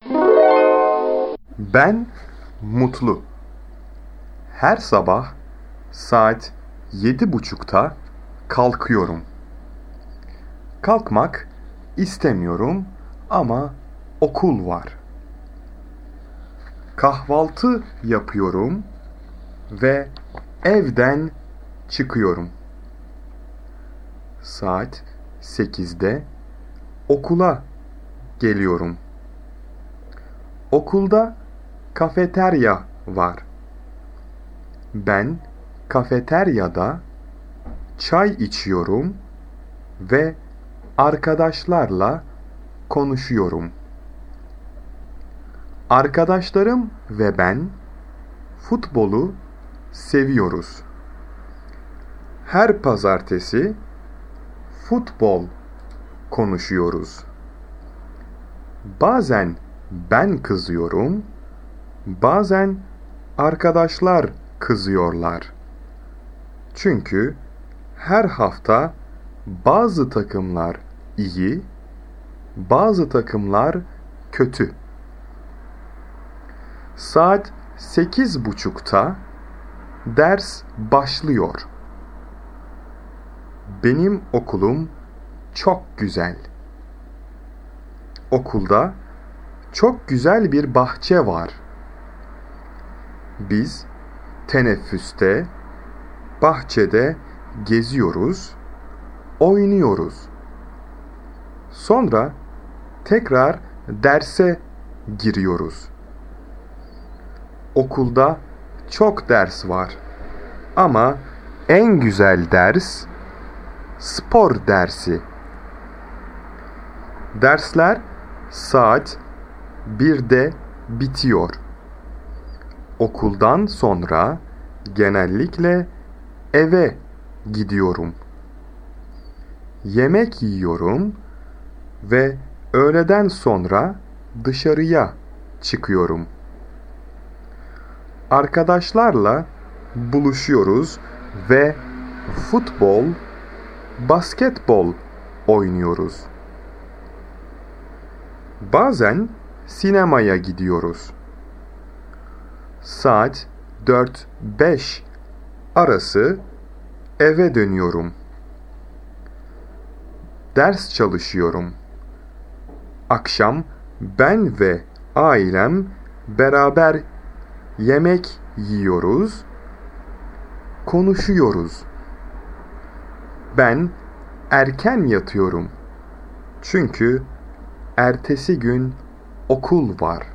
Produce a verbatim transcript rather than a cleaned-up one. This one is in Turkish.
Ben mutlu. Her sabah saat yedi buçukta kalkıyorum. Kalkmak istemiyorum ama okul var. Kahvaltı yapıyorum ve evden çıkıyorum. Saat sekizde okula geliyorum. Okulda kafeterya var. Ben kafeteryada çay içiyorum ve arkadaşlarla konuşuyorum. Arkadaşlarım ve ben futbolu seviyoruz. Her pazartesi futbol konuşuyoruz. Bazen ben kızıyorum, bazen arkadaşlar kızıyorlar. Çünkü her hafta bazı takımlar iyi, bazı takımlar kötü. Saat sekiz buçukta ders başlıyor. Benim okulum çok güzel. Okulda çok güzel bir bahçe var. Biz teneffüste bahçede geziyoruz, oynuyoruz. Sonra tekrar derse giriyoruz. Okulda çok ders var. Ama en güzel ders spor dersi. Dersler saat birde bitiyor. Okuldan sonra genellikle eve gidiyorum. Yemek yiyorum ve öğleden sonra dışarıya çıkıyorum. Arkadaşlarla buluşuyoruz ve futbol, basketbol oynuyoruz. Bazen sinemaya gidiyoruz. Saat dört beş arası eve dönüyorum. Ders çalışıyorum. Akşam ben ve ailem beraber yemek yiyoruz, konuşuyoruz. Ben erken yatıyorum. Çünkü ertesi gün okul var.